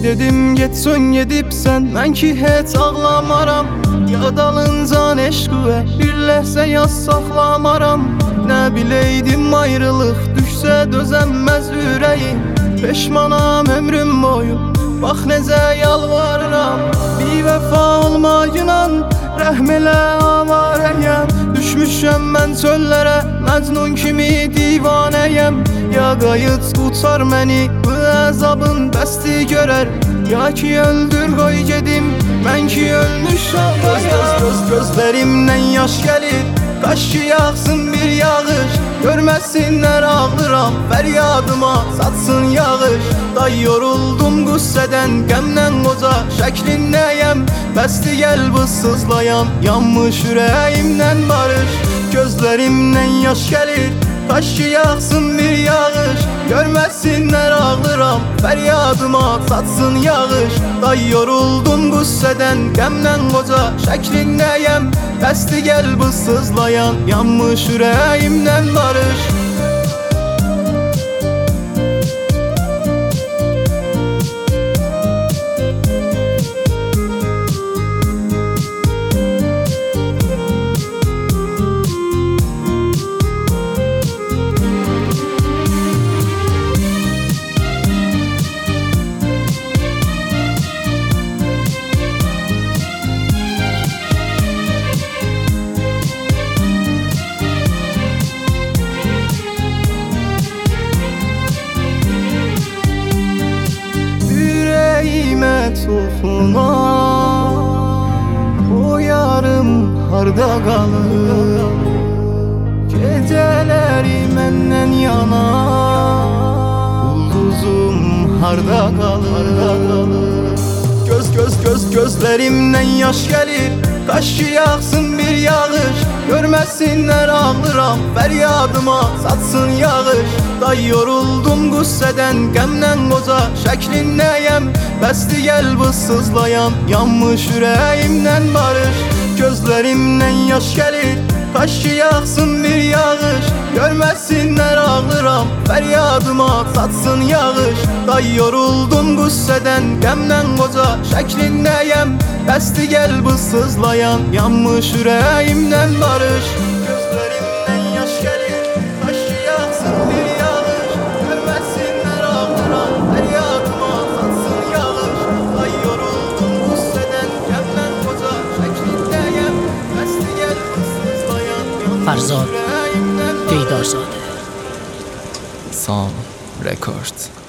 dedim getsən gedibsən, mən ki heç ağlamaram. Ya dalıncan eşqüvə bir ləhzə yaz saxlamaram. Nə biləydim ayrılıq düşsə dözənməz ürəyim. Peşmanam ömrüm boyu, bax necə yalvarıram. Bir vəfa olmayınan rəhm elə avarəyəm. Düşmüşəm mən çöllərə, Məcnun kimi divanəyəm. Ya qayıt qutar məni, bu əzabın bəsti görər. Ya ki öldür qoy gedim, mən ki ölmüşəm. Gözlərimdən yaş gəlir, qaş ki yağsın bir yağış. Görməsinlər ağlıram, fəryadıma satsın yağış. Day yoruldum qüssədən, qəmdən qoca şəklindəyəm. Bəsdi gəl bu sızlayan, yanmış ürəyimdən barış. Gözlərimdən yaş gəlir, qaş ki yağsın bir yağış. Görməsinlər ağlıram, fəryadıma satsın yağış. Day yoruldum qüssədən, qəmdən qoca şəklindəyəm. Bəsdi gəl bu sızlayan, yanmış ürəyimdən barış. Toxuna o yarım harda qalır. Gecələri məndən yana, ulduzum harda qalır. Gözlərimdən yaş gəlir, qaş ki yağsın bir yağış. Görməsinlər ağlıram, fəryadıma satsın yağış. Day yoruldum qüssədən, qəmdən qoca şəklindəyəm. Bəsdi gəl bu sızlayan, yanmış ürəyimdən barış. Gözlərimdən yaş gəlir, qaş ki yağsın bir yağış. Görməsinlər ağlıram, fəryadıma satsın yağış. Day yoruldum qüssədən, qəmdən qoca şəklindəyəm. Bəsdi gəl bu sızlayan, yanmış ürəyimdən barış. Gözlərimdən yaş gəlir, qaş ki yağsın bir yağış. Görməsinlər ağlıram, fəryadıma satsın yağış. Day yoruldum qüssədən, qəmdən qoca şəklindəyəm. Bəsdi gəl bu sızlayan, yanmış ürəyimdən barış. فرزاد دیدارزاده. Sam Records.